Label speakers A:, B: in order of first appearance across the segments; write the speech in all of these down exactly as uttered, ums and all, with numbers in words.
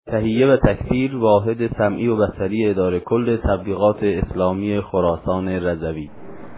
A: تهیه و تکفیر واحد سمعی و بصری اداره کل تبلیغات اسلامی خراسان رضوی.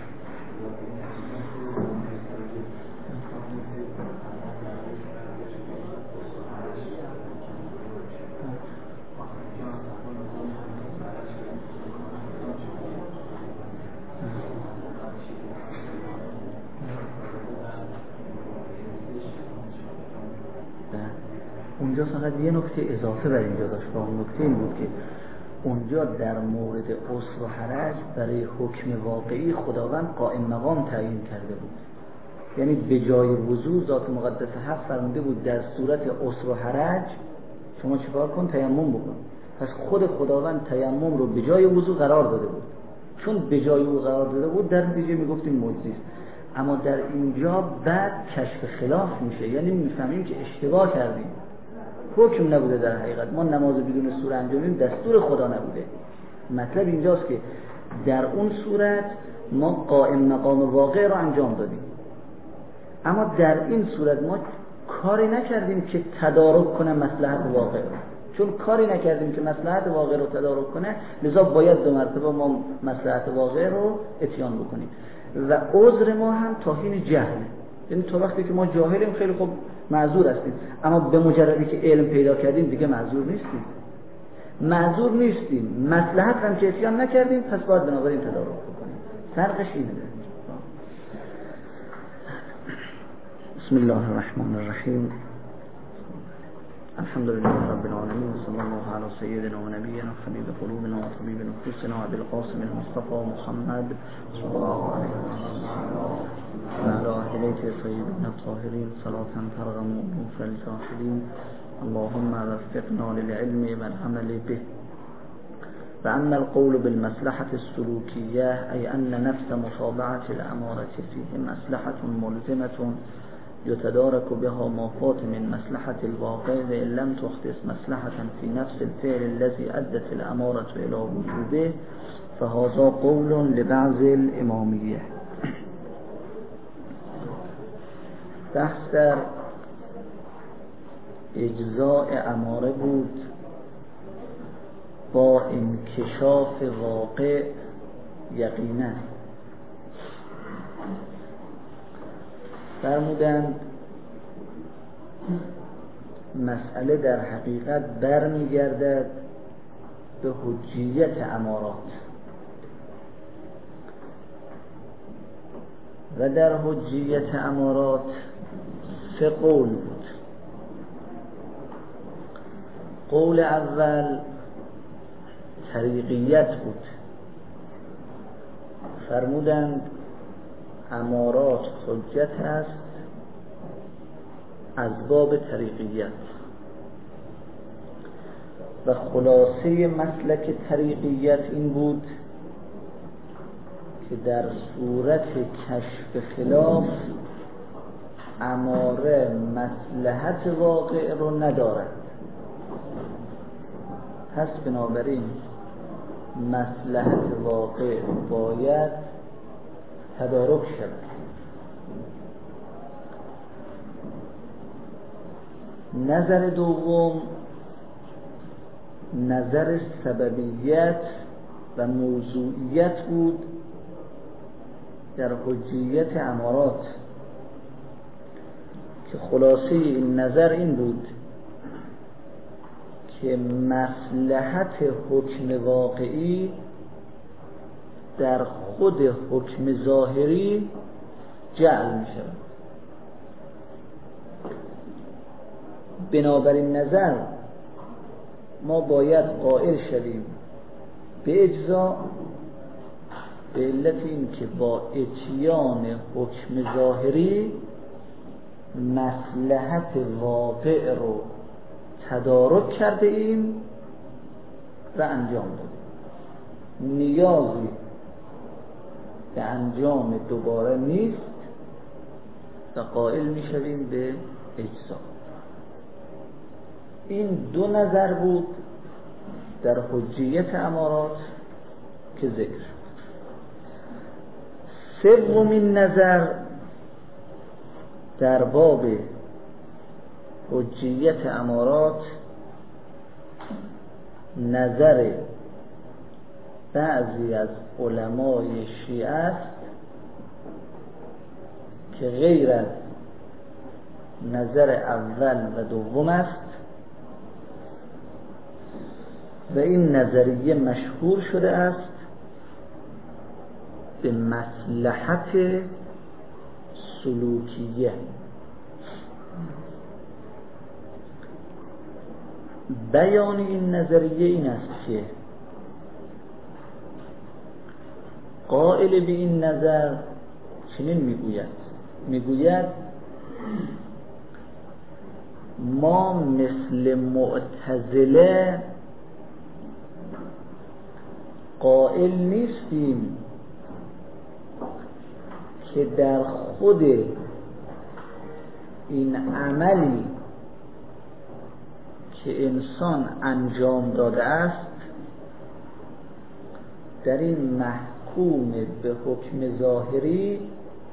B: اونجا فقط یه نکته اضافه بر اینجا داشت و اون نکته این بود که اونجا در مورد عسر و حرج برای حکم واقعی خداوند قائم مقام تعیین کرده بود. یعنی به جای وضو ذات مقدس حق فرموده بود در صورت عسر و حرج شما چیکار کن؟ تیمم بکن. پس خود خداوند تیمم رو به جای وضو قرار داده بود. چون به جای او قرار داده بود در نتیجه میگفتیم مجزی است. اما در اینجا بعد کشف خلاف میشه، یعنی میفهمیم که اشتباه کردیم، حکم نبوده. در حقیقت ما نماز بدون سوره انجامیم دستور خدا نبوده. مطلب اینجاست که در اون صورت ما قائم مقام واقع رو انجام دادیم، اما در این صورت ما کاری نکردیم که تدارک کنه مصلحت واقع رو. چون کاری نکردیم که مصلحت واقع رو تدارک کنه، لذا باید دو مرتبه ما مصلحت واقع رو اتیان بکنیم. و عذر ما هم توهین جهل، یعنی تا وقتی که ما جاهلیم خیلی خوب معذور هستیم، اما به مجردی که علم پیدا کردیم دیگه معذور نیستیم. معذور نیستیم، مصلحت هم که اتیان نکردیم، پس باید بنابراین تدارک بکنیم. فرقش اینه. بسم الله الرحمن الرحیم. الحمد لله رب العالمین، صلی الله علی سیدنا و نبینا حبیب قلوبنا و طبیب نفوسنا ابی القاسم المصطفى محمد صلی الله علیه و آله و علی اهل بیت الطیبین الطاهرین صلاة ترغم انوف الجاهلین. اللهم وفقنا للعلم والعمل به. وأما القول بالمصلحة السلوكية أي أن نفس متابعة الأمارة فيه مصلحة ملزمة يتدارك بها ما فات من مصلحة الواقع، وإن لم تختص مصلحة في نفس الفعل الذي أدت الأمارة إلى وجوبه فهذا قول لبعض الإمامية. بحث در اجزاء اماره بود با انکشاف واقع یقینا. فرمودند مسئله در حقیقت برمیگردد به حجیت امارات و در حجیت امارات سه قول بود. قول اول طریقیت بود. فرمودند امارات حجت است از باب طریقیت و خلاصه مسلک طریقیت این بود که در صورت کشف خلاف اماره مصلحت واقع رو ندارد، پس بنابراین مصلحت واقع باید تدارک شد. نظر دوم نظر سببیت و موضوعیت بود در حجیت امارات که خلاصه این نظر این بود که مصلحت حکم واقعی در خود حکم ظاهری جعل می شود. بنابراین نظر ما باید قائل شویم به اجزا به علت این که با اتیان حکم ظاهری مصلحت واقع رو تدارک کرده ایم و انجام دادیم. نیازی به انجام دوباره نیست و قائل می شویم به اجزا. این دو نظر بود در حجیت امارات که ذکر شد. سومین نظر در باب حجیت امارات نظر بعضی از علمای شیعه است که غیر از نظر اول و دوم است و این نظریه مشهور شده است به مصلحت سلوکیه. بیان این نظریه این است که قائل به این نظر چنین میگوید میگوید ما مثل معتزله قائل نیستیم که در خود این عملی که انسان انجام داده است در این محکوم به حکم ظاهری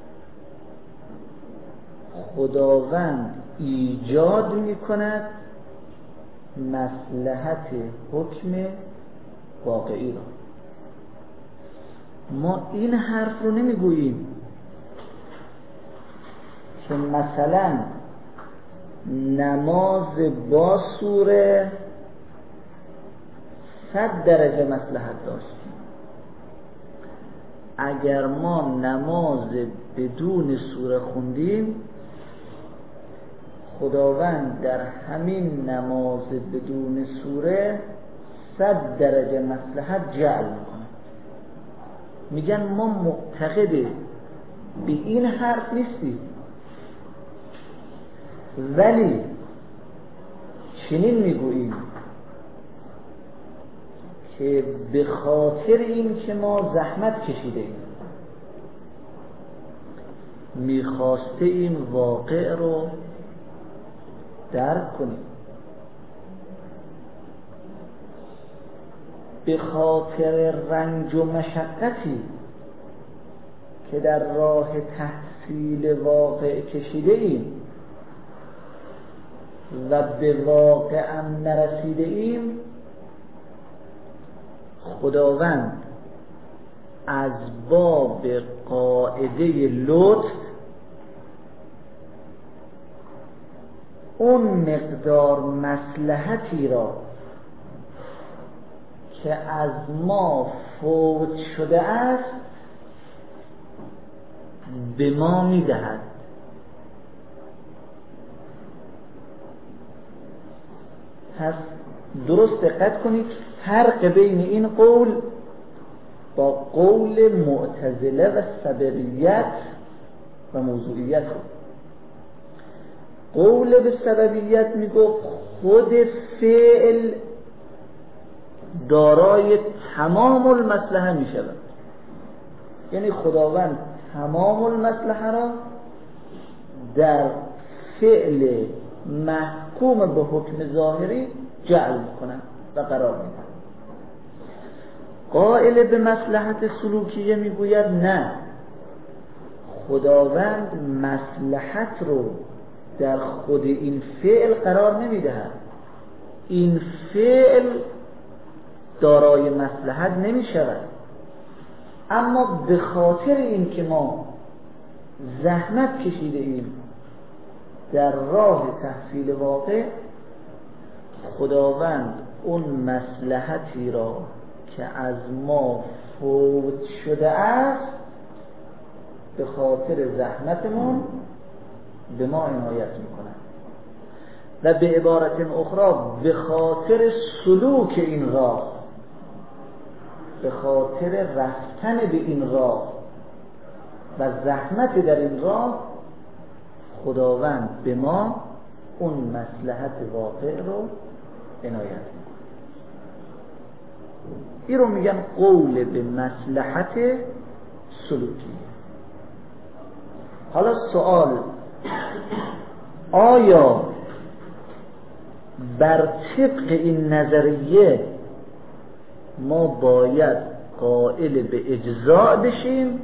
B: خداوند ایجاد می کند مصلحت حکم واقعی را. ما این حرف رو نمی گوییم که مثلا نماز با سوره صد درجه مصلحت داشت. اگر ما نماز بدون سوره خوندیم خداوند در همین نماز بدون سوره صد درجه مصلحت جعل میکنه. میگن ما معتقد به این حرف نیستیم، ولی چنین میگوییم که به خاطر این که ما زحمت کشیده ایم میخواسته این واقع رو درک کنیم، به خاطر رنج و مشقتی که در راه تحصیل واقع کشیده ایم و به واقع هم نرسیده ایم خداوند از باب قاعده لطف اون مقدار مصلحتی را که از ما فوت شده است به ما میدهد. پس درست دقت کنید فرق بین این قول با قول معتزله و سببیت و موضوعیت رو. قول به سببیت میگو خود فعل دارای تمام المصلحه میشود، یعنی خداوند تمام المصلحه را در فعل محکوم به حکم ظاهری جعل میکنن و قرار میدن. قائل به مصلحت سلوکیه میگوید نه، خداوند مصلحت رو در خود این فعل قرار نمیدهد. این فعل دارای مصلحت نمی شود، اما به خاطر این که ما زحمت کشیده ایم در راه تحصیل واقع خداوند اون مصلحتی را که از ما فوت شده است به خاطر زحمتمون به ما عنایت میکنه و به عبارت اخرى به خاطر سلوک این راه، به خاطر رفتن به این راه و زحمت در این راه خداوند به ما اون مصلحت واقع رو عنایت میکنه. این رو میگن قول به مصلحت سلوکی. حالا سوال، آیا بر طبق این نظریه ما باید قائل به اجزاء بشیم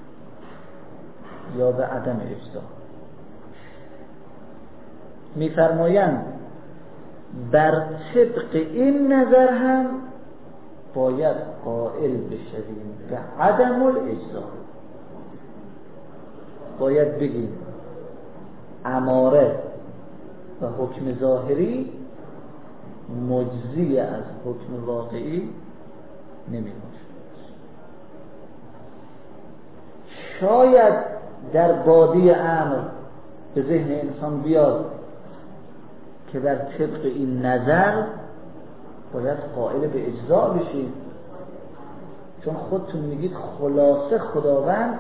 B: یا به عدم اجزاء؟ میفرمایند بر طبق این نظر هم باید قائل بشویم به عدم الاجزا. باید بگیم اماره و حکم ظاهری مجزی از حکم واقعی نمی باشد. شاید در بادی امر به ذهن انسان بیاد که در طبق این نظر باید قائل به اجزا بشید، چون خودتون میگید خلاصه خداوند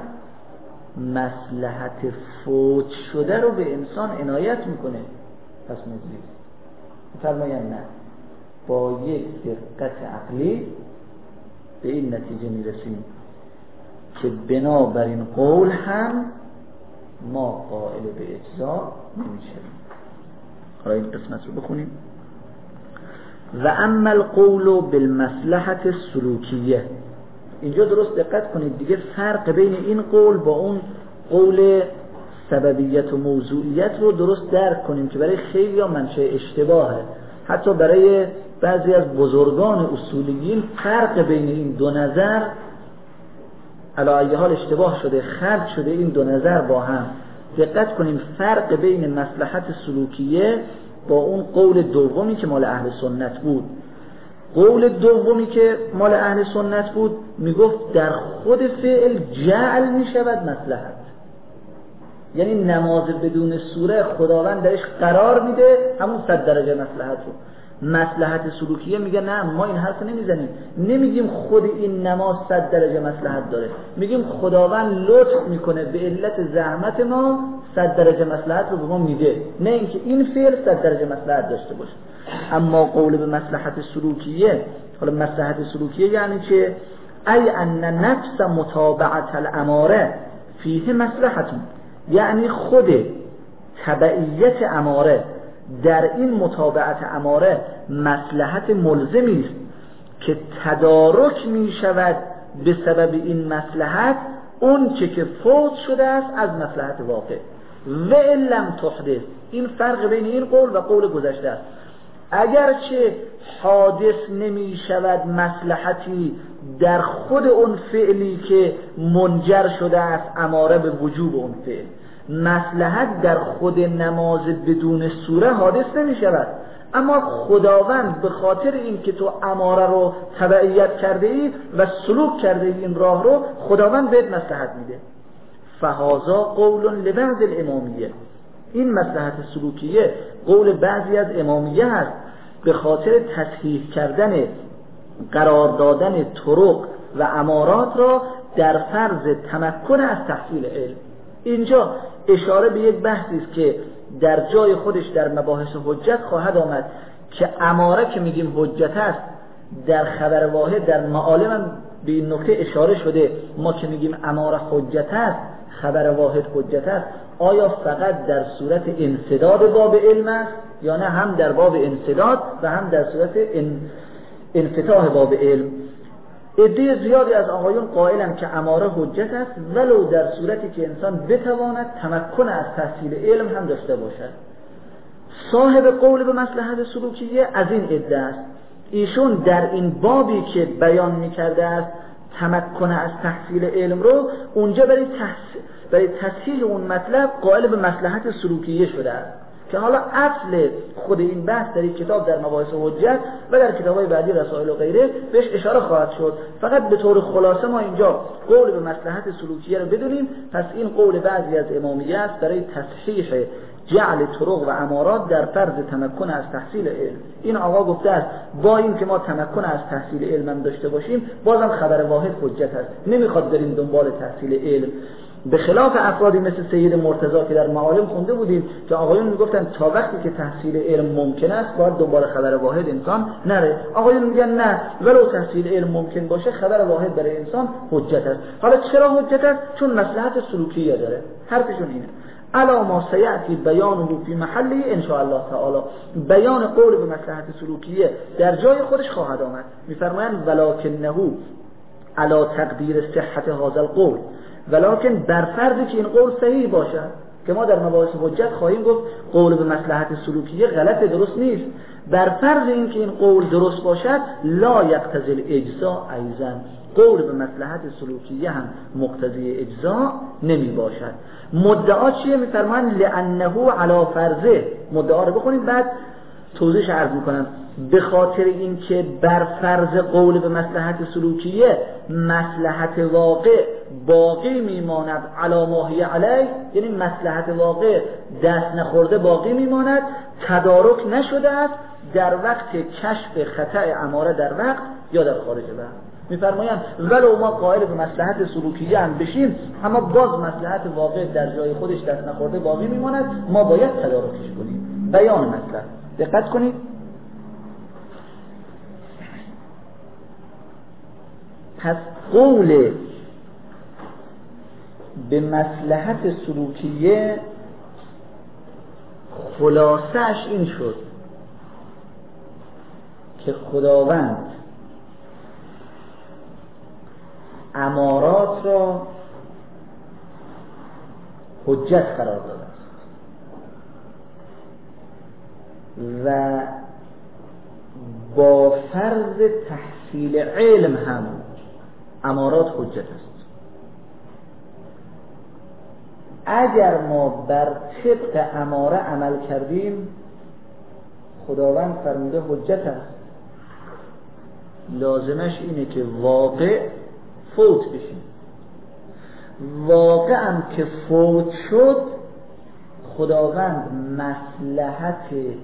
B: مصلحت فوت شده رو به انسان عنایت میکنه، پس مجزی فرماین نه، با یک دقت عقلی به این نتیجه میرسیم که بنابراین قول هم ما قائل به اجزا نمیشیم. حالا این قسمت رو بخونیم. و اما القول بالمصلحة السلوکیه، اینجا درست دقت کنید دیگه، فرق بین این قول با اون قول سببیت و موضوعیت رو درست درک کنیم که برای خیلی ها منشأ اشتباهه، حتی برای بعضی از بزرگان اصولیین فرق بین این دو نظر علی ای حال اشتباه شده، خلط شده این دو نظر با هم. دقت کنیم فرق بین مصلحت سلوکیه با اون قول دومی که مال اهل سنت بود. قول دومی که مال اهل سنت بود میگفت در خود فعل جعل میشود مصلحت، یعنی نماز بدون سوره خداوند درش قرار میده همون صد درجه مصلحت رو. مصلحت سلوکیه میگه نه، ما این حرف نمیزنیم، نمیگیم خود این نماز صد درجه مصلحت داره، میگیم خداوند لطف میکنه به علت زحمت ما صد درجه مصلحت رو به ما میده، نه اینکه این فعل صد درجه مصلحت داشته باشه. اما قول به مصلحت سلوکیه، حالا مصلحت سلوکیه یعنی چه؟ ای ان نفس متابعت الاماره فیه مصلحتون، یعنی خود تبعیت اماره در این متابعت اماره مصلحت ملزمی است که تدارک می شود به سبب این مصلحت اون چه که فوت شده است از مصلحت واقع. و ان لم تحدث، این فرق بین این قول و قول گذشته است. اگرچه حادث نمی شود مصلحتی در خود اون فعلی که منجر شده است اماره به وجوب اون فعل، مصلحت در خود نماز بدون سوره حادث نمی شود، اما خداوند به خاطر این که تو اماره رو تبعیت کرده ای و سلوک کرده ای این راه رو، خداوند بهت مصلحت میده. فهذا قول لبعض الامامیه، این مصلحت سلوکیه قول بعضی از امامیه هست به خاطر تصحیح کردن قرار دادن طرق و امارات را در فرض تمکن از تحصیل علم. اینجا اشاره به یک بحثی است که در جای خودش در مباحث حجت خواهد آمد که اماره که میگیم حجت است، در خبر واحد در معالم هم به این نکته اشاره شده. ما که میگیم اماره حجت است، خبر واحد حجت است، آیا فقط در صورت انسداد باب علم است یا نه هم در باب انسداد و هم در صورت ان... انفتاح باب علم؟ عده زیادی از آقایون قائلند که اماره حجت است ولو در صورتی که انسان بتواند تمکن از تحصیل علم هم داشته باشد. صاحب قول به مصلحت سلوکیه از این عده است. ایشون در این بابی که بیان می‌کرده است تمکن از تحصیل علم رو، اونجا برای تحصیل برای تصحیح اون مطلب قائل به مصلحت سلوکیه شده است که حالا اصل خود این بحث در این کتاب در مباحث حجت و در کتاب‌های بعدی رسائل و غیره بهش اشاره خواهد شد. فقط به طور خلاصه ما اینجا قول به مصلحت سلوکیه رو بدونیم. پس این قول بعضی از امامیه است برای تصحیح جعل طرق و امارات در فرض تمکن از تحصیل علم. این آقا گفته است با این که ما تمکن از تحصیل علم داشته باشیم بازم خبر واحد حجت است، نمیخواد بریم دنبال تحصیل علم. به خلاف افرادی مثل سید مرتضی که در معالم خونده بودیم که آقایون میگفتن تا وقتی که تحصیل علم ممکن است باید دنبال خبر واحد انسان نره. آقایون میگن نه، ولو تحصیل علم ممکن باشه خبر واحد برای انسان حجت است. حالا چرا حجت است؟ چون مصلحت سلوکیه داره. حرفشون اینه. الا ما سیأتی بیانه فی محله ان شاء الله تعالی، بیان قول به مصلحت سلوکیه در جای خودش خواهد آمد. میفرمایند ولکنه علی تقدیر صحت هذا القول، ولکن بر فرضی که این قول صحیح باشد که ما در مباحث حجت خواهیم گفت قول به مصلحت سلوکیه غلط، درست نیست، بر فرض اینکه این قول درست باشد لا یقتضی الاجزاء ایضا، قول به مصلحت سلوکیه هم مقتضی اجزاء نمی باشد. مدعا چیه؟ میفرمایند لانه علی فرضه. مدعا رو بخونید بعد توضیحش عرض میکنم. به خاطر اینکه بر فرض قول به مصلحت سلوکیه مصلحت واقع باقی میماند علی ما هی علی، یعنی مصلحت واقع دست نخورده باقی میماند، تدارک نشده است در وقت کشف خطأ اماره در وقت یا در خارج وقت. میفرمایند ولو ما قائل به مصلحت سلوکیه هم بشیم اما باز مصلحت واقع در جای خودش دست نخورده باقی میماند، ما باید تدارکش کنیم. بیان مطلب دقت کنید. پس قول به مصلحت سلوکیه خلاصش این شد که خداوند امارات را حجت قرار داده است و با فرض تحصیل علم هم امارات حجت است. اگر ما بر طبق اماره عمل کردیم خداوند فرموده حجت است، لازمش اینه که واقع فوت بشیم. واقع هم که فوت شد خداوند مصلحت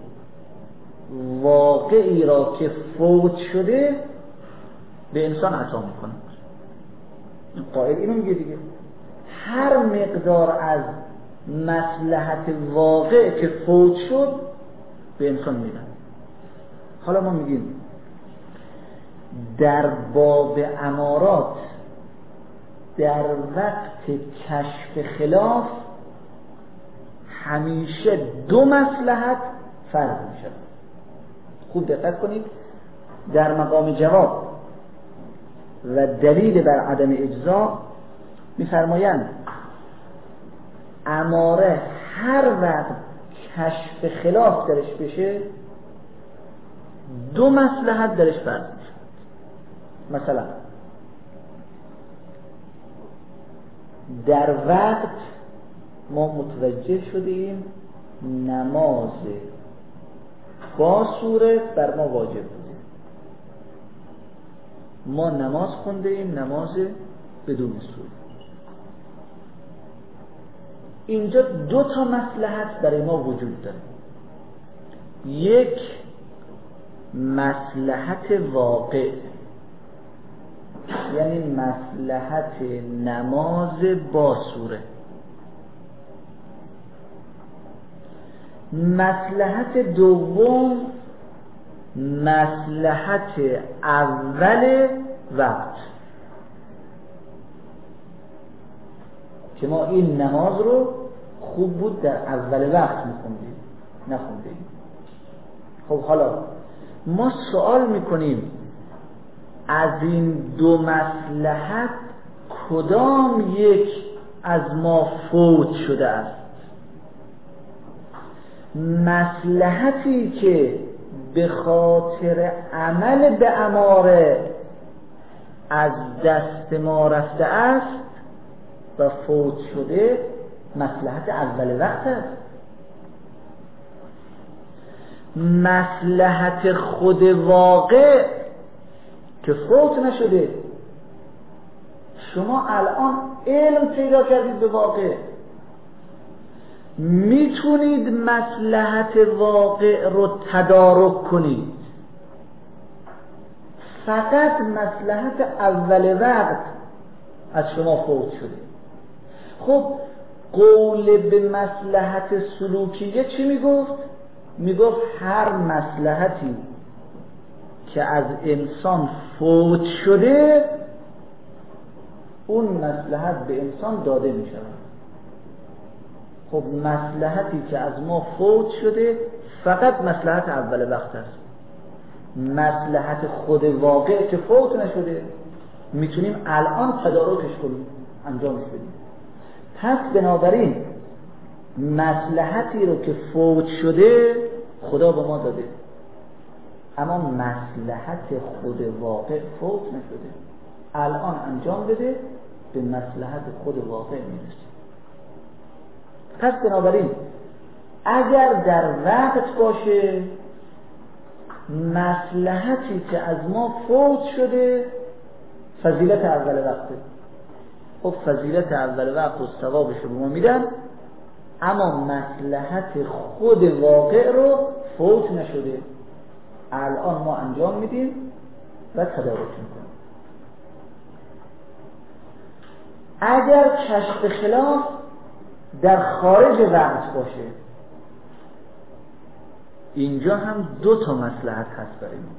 B: واقعی را که فوت شده به انسان عطا میکنه. این قائل اینو میگه دیگه، هر مقدار از مصلحت واقع که فوت شد به انسان میدن. حالا ما میگیم در باب امارات در وقت کشف خلاف همیشه دو مصلحت فرض میشه. خوب دقت کنید، در مقام جواب و دلیل بر عدم اجزا میفرمایند اماره هر وقت کشف خلاف درش بشه دو مصلحت درش فرض میشه. مثلا در وقت ما متوجه شدیم نماز با سوره بر ما واجب بوده، ما نماز خونده ایم نماز بدون سوره. اینجا دو تا مصلحت برای ما وجود داره. یک مصلحت واقع، یعنی مصلحت نماز با سوره. مصلحت دوم مصلحت اول وقت، که ما این نماز رو خوب بود در اول وقت میخوندیم نخوندیم. خب حالا ما سوال میکنیم از این دو مصلحت کدام یک از ما فوت شده است؟ مصلحتی که به خاطر عمل به اماره از دست ما رفته است و فوت شده مصلحت اول وقت است. مصلحت خود واقع که فوت نشده، شما الان علم پیدا کردید به واقع، میتونید مصلحت واقع رو تدارک کنید، فقط مصلحت اول وقت از شما فوت شده. خب قول به مصلحت سلوکیه چی میگفت؟ میگفت هر مصلحتی که از انسان فوت شده اون مصلحت به انسان داده میشه. خب مصلحتی که از ما فوت شده فقط مصلحت اول وقت است. مصلحت خود واقع که فوت نشده میتونیم الان تدارکش کنیم، انجامش بدیم. پس بنابراین مصلحتی رو که فوت شده خدا به ما داده، اما مصلحت خود واقع فوت نشده. الان انجام بده، به مصلحت خود واقع میرسه. پس بنابراین اگر در وقت باشه، مصلحتی که از ما فوت شده فضیلت اول وقته. خب فضیلت اول وقت و ثوابش رو به ما میدن، اما مصلحت خود واقع رو فوت نشده، الان ما انجام میدیم و تدارک میکنیم. اگر کشف خلاف در خارج وقت باشه، اینجا هم دو تا مصلحت هست برای ما.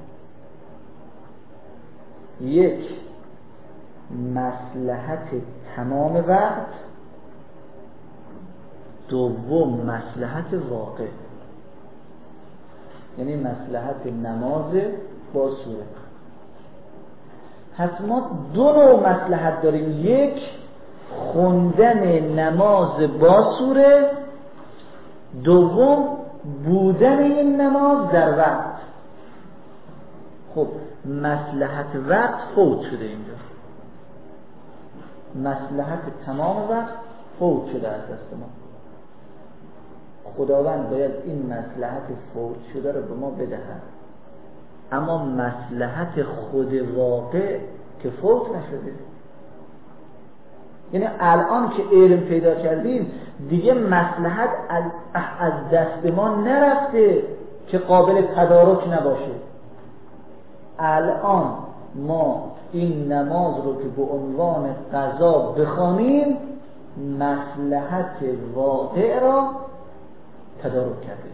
B: یک، مصلحت تمام وقت، دوم مصلحت واقع، یعنی مصلحت نماز با سوره. پس ما دو نوع مصلحت داریم، یک خوندن نماز با سوره، دوم بودن این نماز در وقت. خب مصلحت وقت فوت شده، اینجا مصلحت تمام وقت فوت شده از دست ما. خداوند باید این مصلحت فوت شده رو به ما بدهد، اما مصلحت خود واقع که فوت نشده. یعنی الان که علم پیدا کردیم دیگه مصلحت از دست ما نرفته که قابل تدارک نباشه. الان ما این نماز رو که به عنوان قضا بخوانیم، مصلحت واقع را تدارک کردیم.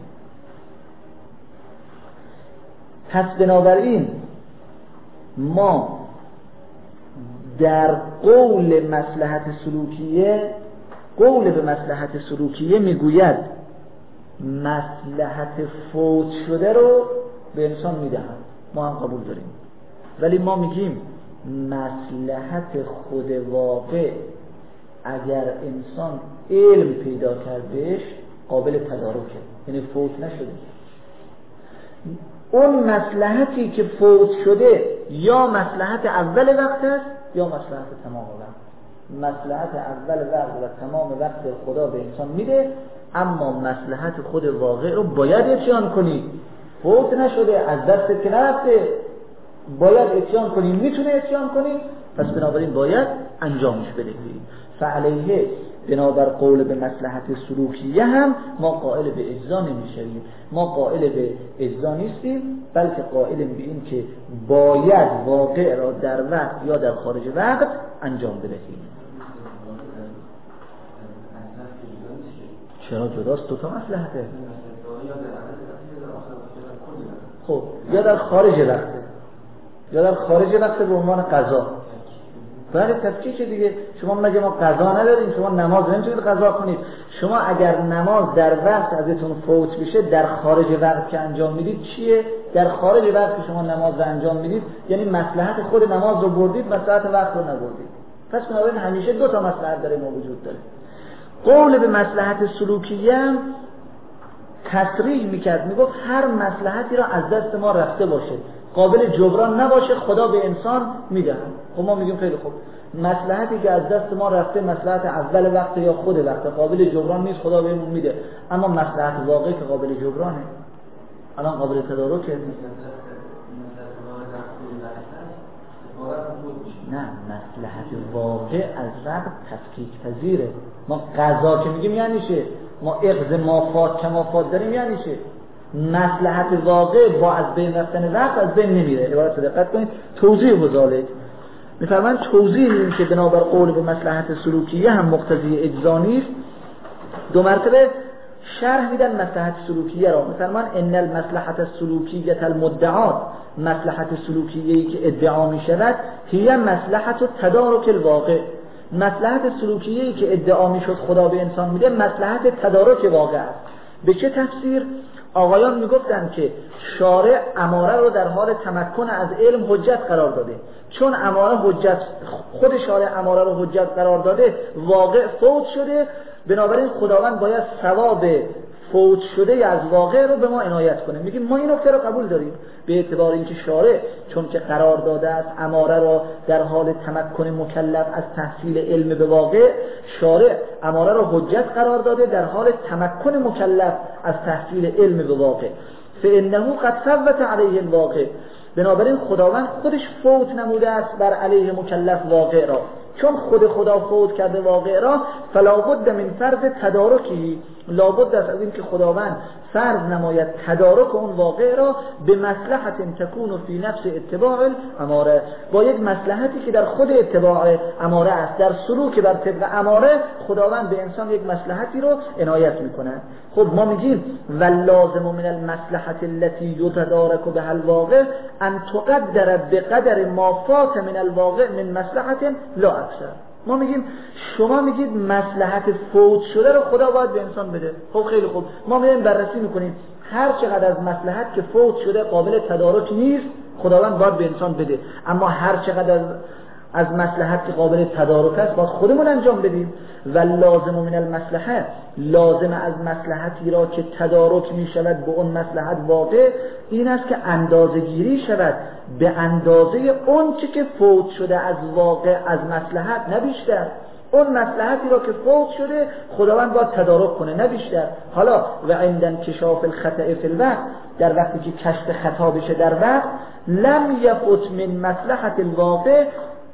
B: پس بنابراین ما در قول مصلحت سلوکیه، قول به مصلحت سلوکیه میگوید مصلحت فوت شده رو به انسان میدهند، ما هم قبول داریم، ولی ما میگیم مصلحت خود واقع اگر انسان علم پیدا کردش قابل تدارکه، یعنی فوت نشده. اون مصلحتی که فوت شده یا مصلحت اول وقت است یا مصلحت تمام وقت. مصلحت اول وقت و تمام وقت خدا به انسان میده، اما مصلحت خود واقع رو باید اتیان کنی، فوت نشده، از دست که نرفته، باید اتیان کنی، میتونه اتیان کنی، پس بنابراین باید انجامش بدهی. فعلیه بنابر قول به مصلحت سلوکیه هم ما قائل به اجزا نمیشیم، ما قائل به اجزا نیستیم، بلکه قائلیم به این که باید واقع را در وقت یا در خارج وقت انجام بدهیم. چرا جداست؟ دو تا مصلحته. خب یا در خارج وقته یا در خارج وقت به عنوان قضا. برای تفکیک دیگه، شما مگه ما قضا نداریم؟ شما نماز نمیتونید قضا کنید. شما اگر نماز در وقت ازتون فوت بشه، در خارج وقت که انجام میدید چیه؟ در خارج وقت که شما نماز رو انجام میدید یعنی مصلحت خود نماز رو بردید، مصلحت وقت رو نبردید. پس بنابراین همیشه دو تا مصلحت داره ما وجود داره. قول به مصلحت سلوکیه هم تصریح میکرد، میگفت هر مصلحتی را از دست ما رفته باشه، قابل جبران نباشه، خدا به انسان میده. خب ما میگیم خیلی خوب، مصلحتی که از دست ما رفته مصلحت اول وقت یا خود وقت، قابل جبران نیست، خدا بهمون میده، اما مصلحت واقعی که قابل جبرانه، الان قابل تدارکه. نه، مصلحت واقع از وقت تفکیک پذیره. ما قضا که میگیم یعنی چه؟ ما اغض مافات کمافات داریم یعنی چه؟ مصلحت واقع با از بین رفتن وقت از بین نمیره. عبارت دقت کنید، توضیح بذارید. میفرمایند توضیح این که بنابر قول به مصلحت سلوکیه هم مقتضی اجزا نیست، دو مرتبه شرح میدن مصلحت سلوکیه را. میفرمایند ان المصلحت السلوکیه المدعات، مصلحت سلوکیه‌ای که ادعا میشود، هی مصلحت تدارک الواقع، مصلحت سلوکیه‌ای که ادعا میشد خدا به انسان میده مصلحت تدارک واقع است. به چه تفسیر؟ آقایان میگفتن که شارع اماره رو در حال تمکن از علم حجت قرار داده، چون اماره حجت، خود شارع اماره رو حجت قرار داده، واقع فوت شده، بنابراین خداوند باید ثواب فوت شده از واقع رو به ما عنایت کنه. میگیم ما این نکته رو قبول داریم به اعتبار اینکه شارع چون که قرار داده است اماره را در حال تمکن مکلف از تحصیل علم به واقع، شارع اماره را حجت قرار داده در حال تمکن مکلف از تحصیل علم به واقع. فانه قد فوت علیه الواقع، بنابراین خداوند خودش فوت نموده است بر علیه مکلف واقع را، چون خود خدا فوت کرده واقع را. فلا بد من فرض تدارکی، لابد است از این که خداوند فرض نماید تدارک اون واقع را به مصلحت تکون فی نفس اتباع الاماره، با یک مصلحتی که در خود اتباع اماره است. در سلوک بر طبق اماره خداوند به انسان یک مصلحتی رو عنایت میکنه. خب ما میگیم واللازم من المصلحه التي يتدارك بها الواقع ان تقدر بقدر ما فات من الواقع من مصلحه لا اکثر. ما میگیم شما میگید مصلحت فوت شده رو خدا باید به انسان بده. خب خیلی خوب، ما میایم بررسی میکنیم هر چقدر از مصلحت که فوت شده قابل تدارک نیست خداوند باید به انسان بده، اما هر چقدر از مصلحت که قابل تدارک است باید خودمون انجام بدیم. و لازم من المصلحه، لازم از مصلحتی را که تدارک می شود به اون مصلحت واقع این است که اندازه گیری شود به اندازه اون چی که فوت شده از واقع از مصلحت، نه بیشتر. اون مصلحتی را که فوت شده خداوند باید تدارک کنه، نه بیشتر. حالا و عند انکشاف الخطأ فی الوقت، در وقتی که کشف خطا بشه در وقت، لم یفوت من مصلحت الواقع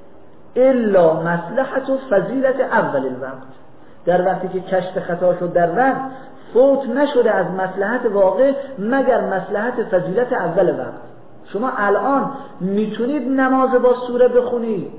B: الا مصلحت و فضیلت اول الوقت، در وقتی که کشف خطا شد در وقت فوت نشده از مصلحت واقع مگر مصلحت فضیلت اول وقت. شما الان میتونید نماز با سوره بخونید،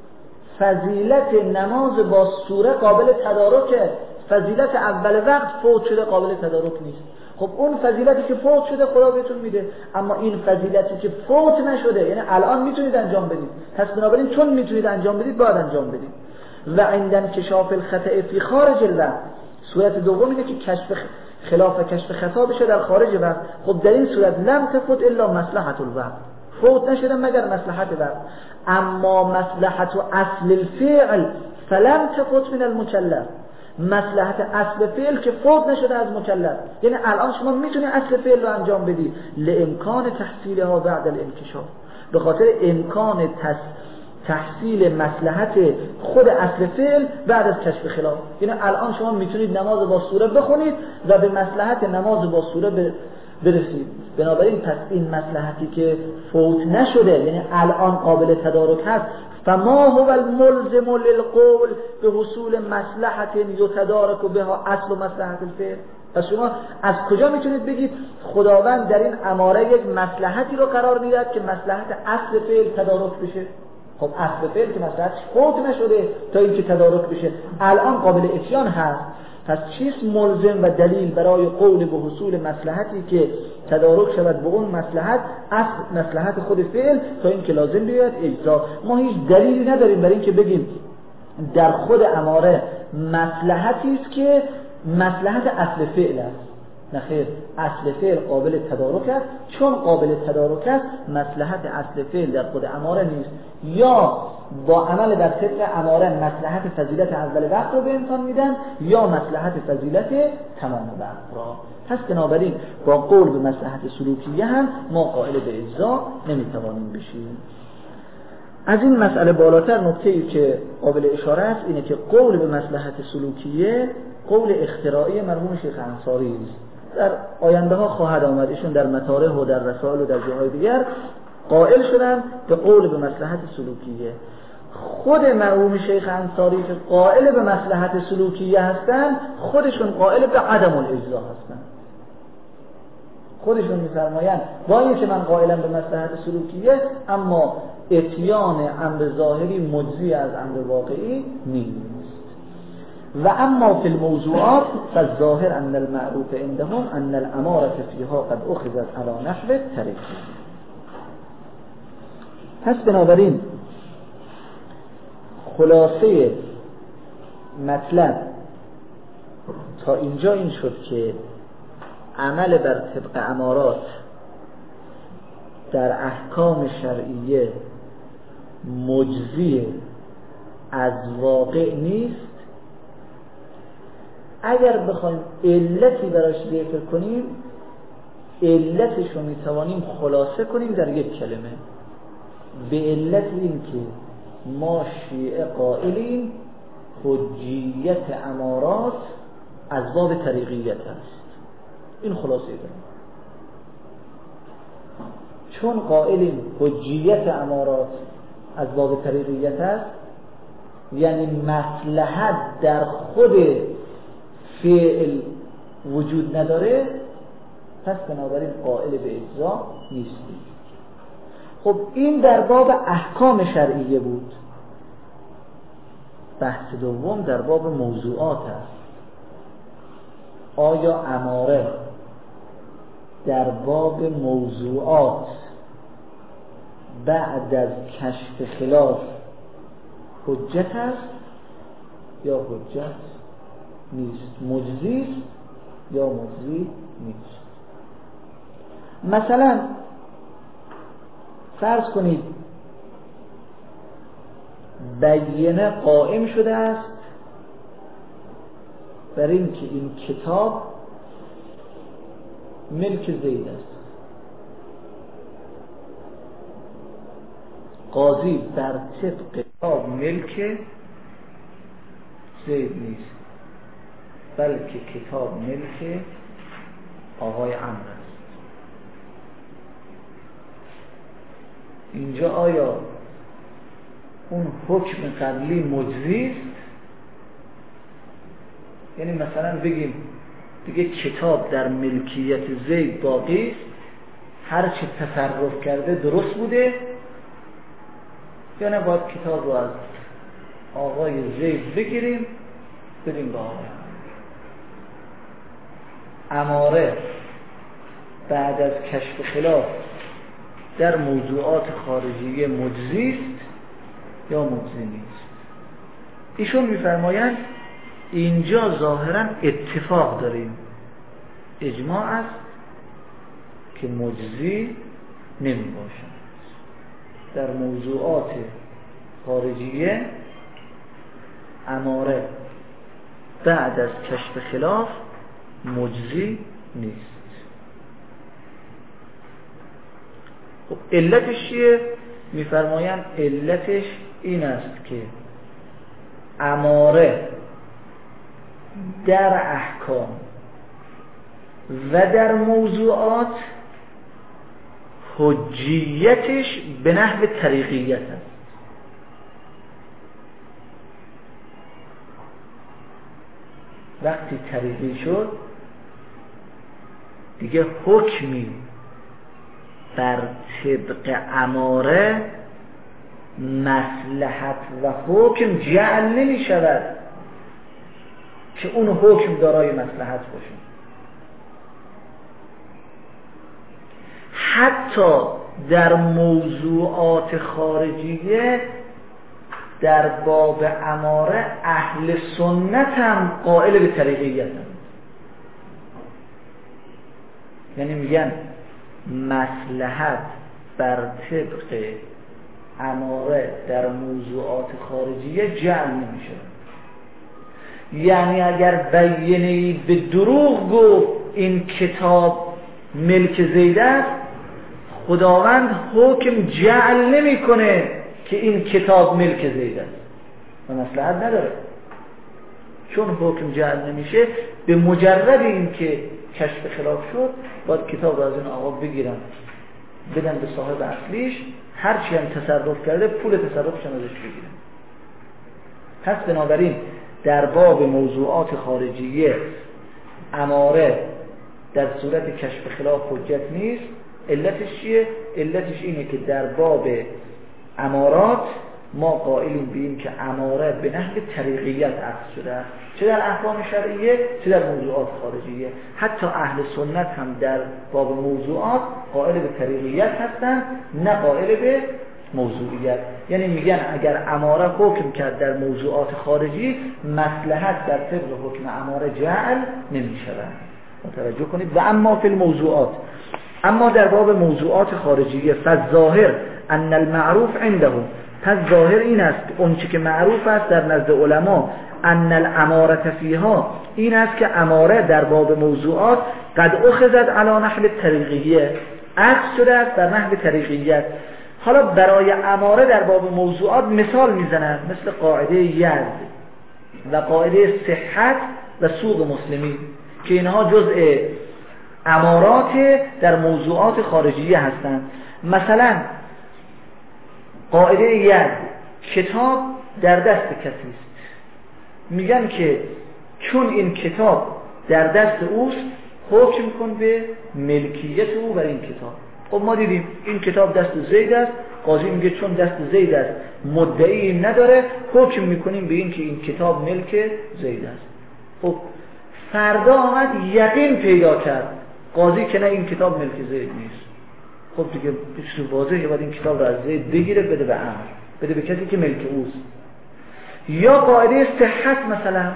B: فضیلت نماز با سوره قابل تدارکه، فضیلت اول وقت فوت شده قابل تدارک نیست. خب اون فضیلتی که فوت شده خدا بهتون میده، اما این فضیلتی که فوت نشده یعنی الان میتونید انجام بدید، پس بنابراین چون میتونید انجام بدید باید انجام بدید. و عندن کشاف الخطأ فی خارج الوقت، صورت دوم اینه که کشف خلاف کشف خطا بشه در خارج وقت. خب در این صورت لم تفوت الا مصلحت الوقت، فوت نشده مگر مصلحت وقت. اما مصلحت اصل الفعل فلم تفوت من المکلف، مصلحت اصل فعل که فوت نشده از مکلف، یعنی الان شما میتونید اصل فعل رو انجام بدید لامکان تحصیلها بعد الانکشاف، به خاطر امکان تس تحصیل مصلحت خود اصل فعل بعد از کشف خلاف. یعنی الان شما میتونید نماز با سوره بخونید و به مصلحت نماز با سوره برسید. بنابراین پس این مصلحتی که فوت نشده یعنی الان قابل تدارک هست، فما هو الملزم للقول به حصول مصلحت یتدارک بها اصل مصلحت الفعل. پس شما از کجا میتونید بگید خداوند در این اماره یک مصلحتی رو قرار میدهد که مصلحت اصل فعل تدارک بشه؟ خب اصل فعل که مصلحتش فوت نشده تا اینکه تدارک بشه الان قابل اتیان هست. پس چیست ملزم و دلیل برای قول به حصول مصلحتی که تدارک شود به اون مصلحت اصل مصلحت خود فعل تا اینکه لازم بیاد اجزا؟ ما هیچ دلیلی نداریم برای اینکه بگیم در خود اماره مصلحتی است که مصلحت اصل فعل است. نه خیر، اصل فعل قابل تدارک است، چون قابل تدارک است مصلحت اصل فعل در خود اماره نیست. یا با عمل در طبق اماره مصلحت فضیلت اول وقت رو به انسان میدن یا مصلحت فضیلت تمام وقت را. پس بنابراین با قول به مصلحت سلوکیه هم ما قائل به اجزا نمیتوانیم بشیم. از این مسئله بالاتر نکته‌ای که قابل اشاره است اینه که قول به مصلحت سلوکیه قول اختراعی مرحوم شیخ انصاری است. در آینده ها خواهد آمد، ایشون در مطارح و در رسائل و در جاهای دیگر قائل شدن به قول به مصلحت سلوکیه. خود مرحوم شیخ انصاری که قائل به مصلحت سلوکیه هستن خودشون قائل به عدم الاجزا هستن. خودشون می‌فرمایند با اینکه من قائلم به مصلحت سلوکیه اما اتیان امر ظاهری مجزی از امر واقعی نیست. و اما فی الموضوعات فالظاهر ان المعروف عندهم ان الاماره فيها قد اخذت على نحو الترك. پس بنابراین خلاصه مطلب تا اینجا این شد که عمل بر طبق امارات در احکام شرعیه مجزی از واقع نیست اگر بخوایم علتی براش ذکر کنیم، علتش رو میتوانیم خلاصه کنیم در یک کلمه، به علت این که ما شیعه قائلیم حجیت امارات از باب طریقیت است. این خلاصه داریم. چون قائلیم حجیت امارات از باب طریقیت است، یعنی مصلحت در خود فعل وجود نداره، پس بنابراین قائل به اجزا نیستیم. خب این در باب احکام شرعیه بود. بحث دوم در باب موضوعات است. آیا اماره در باب موضوعات بعد از کشف خلاف حجت است یا حجت نیست؟ مجزی است یا مجزی نیست؟ مثلا فرض کنید بیینه قائم شده است بر این که این کتاب ملک زید است. قاضی بر طبق کتاب ملک زید نیست، بلکه کتاب ملک آقای عمرو است. اینجا آیا اون حکم قبلی مجزی است؟ یعنی مثلا بگیم دیگه کتاب در ملکیت زید باقی است، هر چی تصرف کرده درست بوده، یا نه باید کتاب رو از آقای زید بگیریم بریم به آقای اماره بعد از کشف خلاف در موضوعات خارجیه مجزی است یا مجزی نیست؟ ایشون میفرمایند اینجا ظاهرا اتفاق داریم، اجماع است که مجزی نمی باشد. در موضوعات خارجیه اماره بعد از کشف خلاف مجزی نیست. خب علتش چیه؟ میفرمایند علتش این است که اماره در احکام و در موضوعات حجیتش به نحو طریقیت است. وقتی طریقی شد دیگه حکمی بر طبق اماره مصلحت و حکم جعل نمی شود که اون حکم دارای مصلحت باشه. حتی در موضوعات خارجیه در باب اماره اهل سنت هم قائل به طریقیت هم. یعنی میگن مصلحت بر طبق اماره در موضوعات خارجیه جعل نمیشه. یعنی اگر بیینه‌ای به دروغ گفت این کتاب ملک زید است، خداوند حکم جعل نمیکنه که این کتاب ملک زید است و مصلحت نداره. چون حکم جعل نمیشه، به مجرد این که کشف خلاف شد باید کتاب را از این آقا بگیرن بدن به صاحب اصلیش، هرچی هم تصرف کرده پول تصرفش ازش بگیرن. پس بنابراین در باب موضوعات خارجیه اماره در صورت کشف خلاف حجت نیست. علتش چیه؟ علتش اینه که در باب امارات ما قائلیم به این که اماره به نحو طریقیت عکس شده است، چه در احکام شرعیه چه در موضوعات خارجیه. حتی اهل سنت هم در باب موضوعات قائل به طریقیت هستند، نه قائل به موضوعیت. یعنی میگن اگر اماره حکم کرد در موضوعات خارجی، مصلحت در طبق حکم اماره جعل نمی شود. متوجه کنید. و اما فی الموضوعات، اما در باب موضوعات خارجیه، فالظاهر ان المعروف عندهم، پس ظاهر این است اون چی که معروف است در نزد علما ان الاماره فیها این است که اماره در باب موضوعات قد اخذت علی نحو طریقیه اخذ شده است در نحو طریقیت. حالا برای اماره در باب موضوعات مثال میزنند مثل قاعده ید و قاعده صحت و سوق مسلمین که اینها جزء امارات در موضوعات خارجیه هستند. مثلا قاعده ید کتاب در دست کسی است، میگن که چون این کتاب در دست اوست حکم کن به ملکیت او بر این کتاب. خب ما دیدیم این کتاب دست زید است، قاضی میگه چون دست زید است مدعی نداره حکم میکنیم به این که این کتاب ملک زید است. خب فردا آمد یقین پیدا کرد قاضی که نه این کتاب ملک زید نیست، خب دیگه بسیار واضحه باید این کتاب رو از زید بگیره بده به عمر، بده به کسی که ملک اوست. یا قاعده صحت مثلا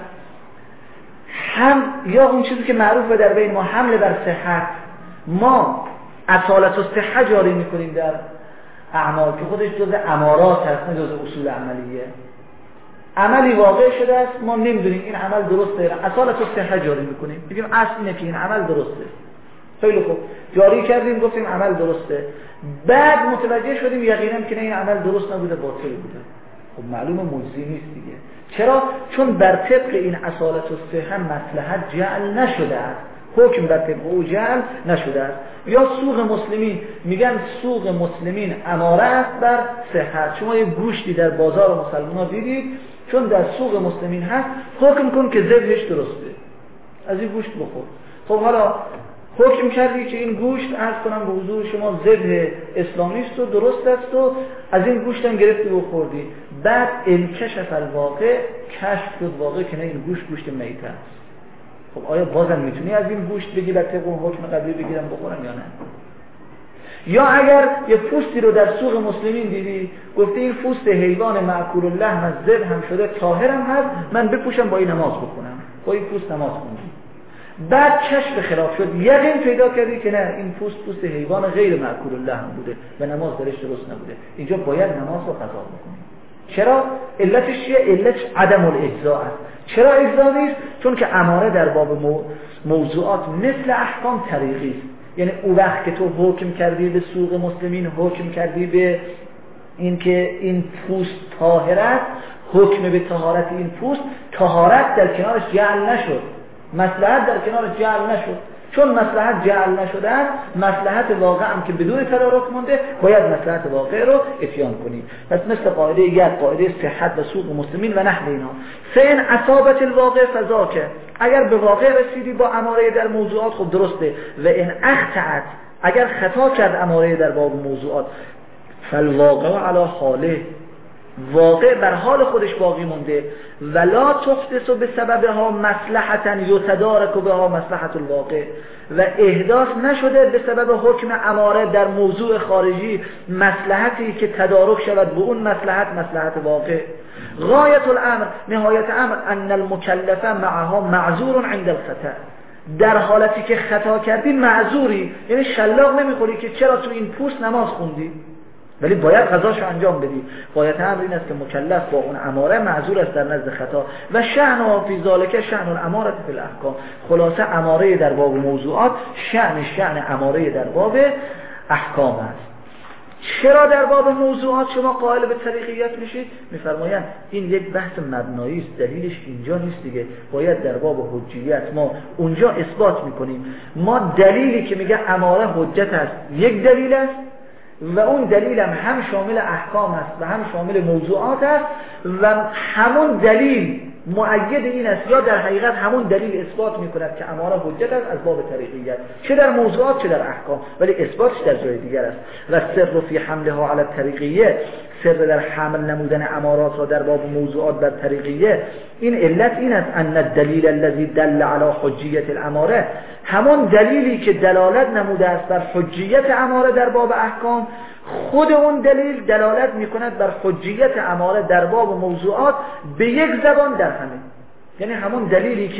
B: هم یا اون چیزی که معروفه در بین ما حمله بر صحت، ما اصالت و صحت جاری میکنیم در اعمال که خودش جز امارات هست نه جز اصول عملیه. عملی واقع شده است ما نمیدونیم این عمل درسته، اصالت و صحت جاری میکنیم، میگیم اصل اینه که این عمل درسته. خیلی خوب جاری کردیم گفتیم عمل درسته، بعد متوجه شدیم یقینا که نه این عمل درست نبوده باطل بوده. خب معلومه مجزی نیست دیگه. چرا؟ چون بر طبق این اصالت و صحت مصلحت جعل نشده است، حکم بر طبق او جعل نشده است. یا سوق مسلمین، میگن سوق مسلمین اماره است بر صحت. شما یه گوشتی در بازار مسلمان دیدید چون در سوق مسلمین هست حکم کن که ذبحش درسته، از این گوشت بخور. خب حالا حکم کردی که این گوشت عرض کنم به حضور شما ذبح اسلامی است و درست است و از این گوشت هم گرفتی و خوردی، بعد انکشف الواقع کشف شد واقع که نه این گوشت گوشت میت است. خب آیا بازم میتونی از این گوشت بگی بر طبق حکم قبلی بگیرم بخورم یا نه؟ یا اگر یه پوستی رو در سوق مسلمین دیدی گفته این پوست حیوان مأکول اللحم از ذبح هم شده طاهرم هست من بپوشم با این نماز بخونم، با این پوست نماز خوندی، بعد کشف خلاف شد یقین پیدا کردی که نه این پوست پوست حیوان غیر مأکول اللحم بوده و نماز درش درست نبوده، اینجا باید نماز رو قضا بکنی. چرا؟ علتش چیه؟ علتش عدم الاجزاء است. چرا اجزا نیست؟ چون که اماره در باب موضوعات مثل احکام طریقی است. یعنی اون وقت که تو حکم کردی به سوق مسلمین، حکم کردی به این که این پوست طاهر است، حکم به طهارت این پوست، طهارت در کنارش جعل نشد، مصلحت در کنارش جعل نشد. چون مصلحت جعل نشده است، مصلحت واقع هم که بدون تدارک مونده باید مصلحت واقع رو اتیان کنیم. پس مثل قاعده یک قاعده صحت و سوق مسلمین و نحو اینا. فین اصابت الواقع فذاک، اگر به واقع رسیدی با اماره در موضوعات خب درسته، و این اخطأت اگر خطا کرد اماره در باب موضوعات فالواقع علی حاله، واقع بر حال خودش باقی مونده، ولا تحدث به سببها مصلحتا یتدارک بها مصلحت الواقع، و احداث نشده به سبب حکم اماره در موضوع خارجی مصلحتی که تدارک شود به اون مصلحت مصلحت واقع. غایت الامر، نهایت امر، ان المکلف معها معذور عند الخطأ، در حالتی که خطا کردی معذوری، یعنی شلاق نمیخوری که چرا تو این پوست نماز خوندی، ولی باید قضاشو انجام بدی. غایت امر این است که مکلف با اون اماره معذور است در نزد خطا. و شأن و فی ذالک شأن الاماره فی الاحکام، خلاصه اماره در باب موضوعات شأن شأن اماره در باب احکام است. چرا در باب موضوعات شما قائل به طریقیت میشید؟ میفرمایند این یک بحث مبنایی است، دلیلش اینجا نیست دیگه، باید در باب حجیت ما اونجا اثبات میکنیم. ما دلیلی که میگه اماره حجت است یک دلیل است و اون دلیل هم, هم شامل احکام است و هم شامل موضوعات است، و همون دلیل مؤید این است یا در حقیقت همون دلیل اثبات میکند که اماره حجت است از باب طریقیت، چه در موضوعات چه در احکام، ولی اثباتش در جای دیگر است. و سر فی حملها علی الطریقیه، سر در حمل نمودن امارات را در باب موضوعات بر طریقیه، این علت این است ان الدلیل الذی دل علی حجیت الاماره، همون دلیلی که دلالت نموده است بر حجیت اماره در باب احکام، خود اون دلیل دلالت میکند بر حجیت اماره در باب موضوعات به یک زبان در همه. یعنی همون دلیلی که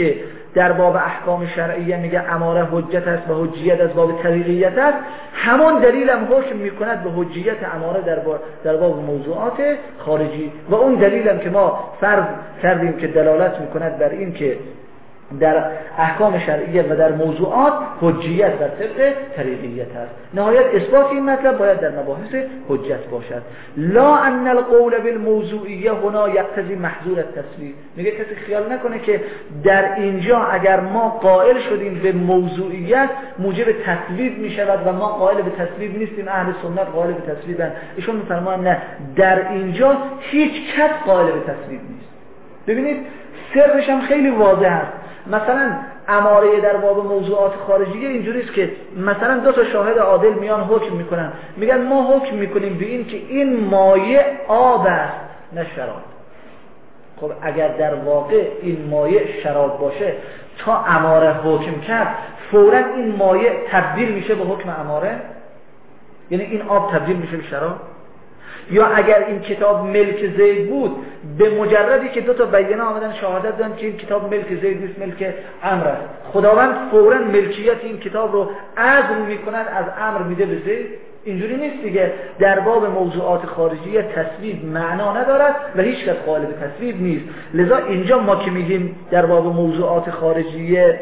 B: در باب احکام شرعیه میگه اماره حجت است و حجیت از باب طریقیت است، همون دلیل هم حکم میکند به حجیت اماره در باب, در باب موضوعات خارجی و اون دلیل هم که ما فرض کردیم که دلالت میکند بر این که در احکام شرعیه و در موضوعات حجیت بر طبق طریقیت است. نهایت اثبات این مطلب باید در مباحث حجت باشد. لا ان القول بالموضوعیه هنا یقتضی محظور التسویه. میگه کسی خیال نکنه که در اینجا اگر ما قائل شدیم به موضوعیت موجب تسویب میشود و ما قائل به تسویب نیستیم، اهل سنت قائل به تسویبن. ایشون میفرمایند نه، در اینجا هیچ کس قائل به تسویب نیست. ببینید سرش هم خیلی واضح است. مثلا اماره در باب موضوعات خارجیه اینجوری است که مثلا دو تا شاهد عادل میان حکم میکنن، میگن ما حکم میکنیم به این که این مایع آب است نه شراب. خب اگر در واقع این مایع شراب باشه تا اماره حکم کرد فوراً این مایع تبدیل میشه به حکم اماره، یعنی این آب تبدیل میشه به شراب. یا اگر این کتاب ملک زید بود، به مجردی که دو تا بیانیه آمدن شهادت دادن که این کتاب ملک زید نیست، ملک عمرو است، خداوند فوراً ملکیت این کتاب رو عزل میکند، از عمرو میده به زید. اینجوری نیست دیگه. در باب موضوعات خارجیه تصویب معنا ندارد و هیچ کس قائل به تصویب نیست. لذا اینجا ما که میگیم در باب موضوعات خارجیه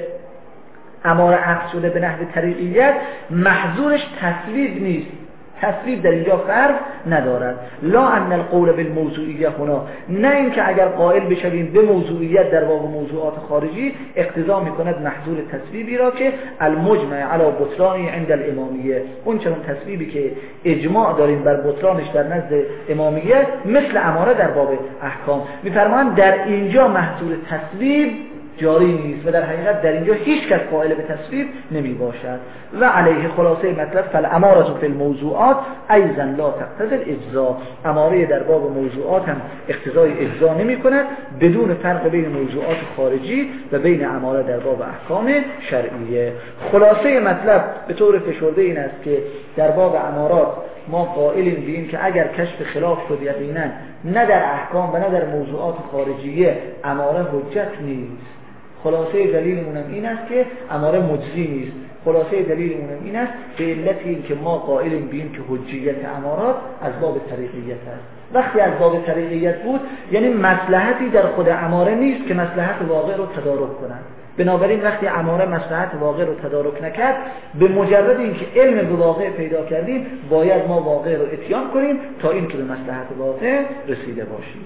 B: اماره عقد شده به نحو طریقیت، محظورش تصویب نیست. تصویب در اینجا فرق ندارد. لا ان القول بالموضوعیه هنا، نه اینکه اگر قائل بشویم به موضوعیت در باب موضوعات خارجی اقتضا میکند محظور تصویبی را که المجمع علی بطلانی عند الامامیه، اون چنان تصویبی که اجماع داریم بر بطلانش در نزد امامیه مثل اماره در باب احکام. میفرمایند در اینجا محظور تصویب جاری نیست و در حقیقت در اینجا هیچ کس قائل به تصویب نمی باشد. و علیه خلاصه مطلب فالاماره فی الموضوعات ایضا لا تقتضی الاجزاء، اماره در باب موضوعات هم اقتضای اجزا نمی کند بدون فرق بین موضوعات خارجی و بین اماره در باب احکام شرعیه. خلاصه مطلب به طور فشرده این است که در باب امارات ما قائلیم به این که اگر کشف خلاف شد یقینا نه در احکام و نه در موضوعات خارجیه اماره حجت نیست. خلاصه دلیلمون این است که اماره مجزی نیست. خلاصه دلیلمون این است به علت این که ما قائلیم به این که حجیت امارات از باب طریقیت است. وقتی از باب طریقیت بود یعنی مصلحتی در خود اماره نیست که مصلحت واقع رو تدارک کنند. بنابراین وقتی اماره مصلحت واقع رو تدارک نکرد، به مجرد اینکه علم به واقع پیدا کردیم باید ما واقع رو اتیان کنیم تا اینکه به مصلحت واقع رسیده باشیم.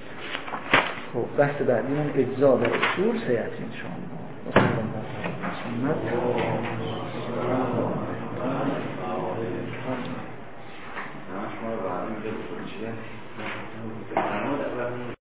B: خب بحث بعدیمون اجزا در اصول سیأتی انشاءالله.